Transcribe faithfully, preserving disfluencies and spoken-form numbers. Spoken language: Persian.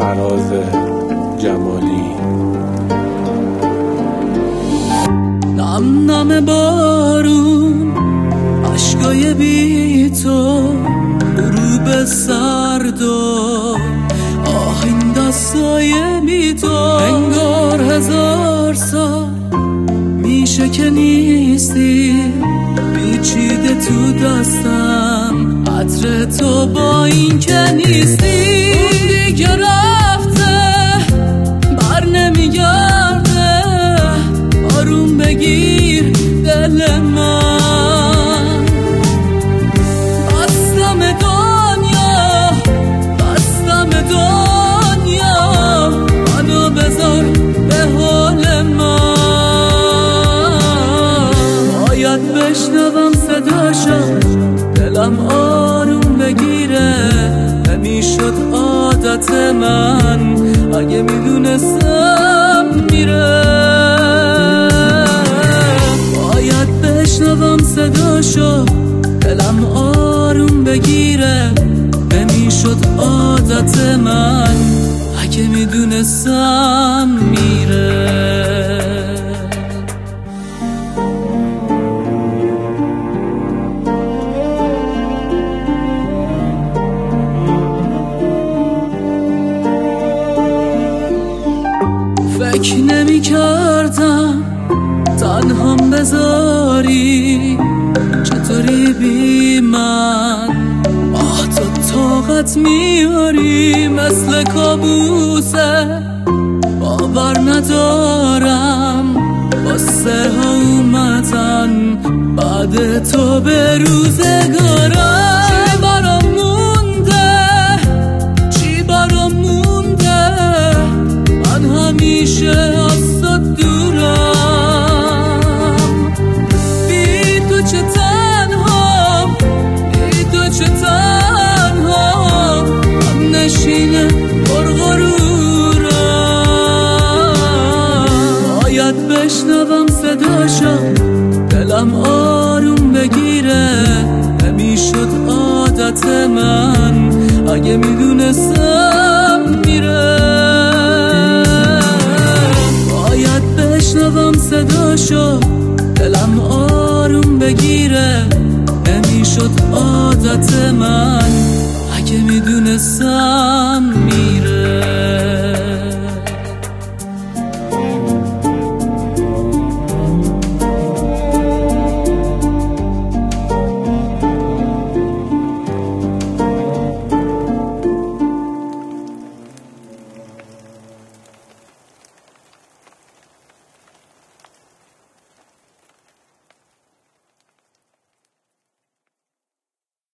فراز جمالی. نم نم بارون، عشقای بی تو، غروب سرد و آهین دستای بی تو. انگار هزار سال میشه که نیستی، پیچیده تو دستم عطر تو با این که نیستی. اون دیگه رفته بر نمیگرده، آروم بگیر دل من. بستم دنیا بستم دنیا، منو بذار به حال من. باید بشنوم صداشو، دلم آروم بگیره. نمیشد عادت من اگه میدونستم میره. باید بشنوم صداشو، دلم آروم بگیره. نمیشد عادت من اگه میدونستم میره. فکر نمی کردم تنهام بذاری، چطوری بی من آه تو طاقت میاری. مثل کابوسه باور ندارم، واسه ها اومدن بعد تو به روزگارم. چی برام مونده چی برام مونده، من همیشه از تو دورم. بی تو چه تنهام بی تو چه تنهام، هم نشینه پرغرورم. باید بشنوم صداشو، دلم آروم بگیره. نمیشد عادت من اگه میدونستم میره. باید بشنوم صداشو، دلم آروم بگیره. نمیشد عادت من اگه میدونستم میره.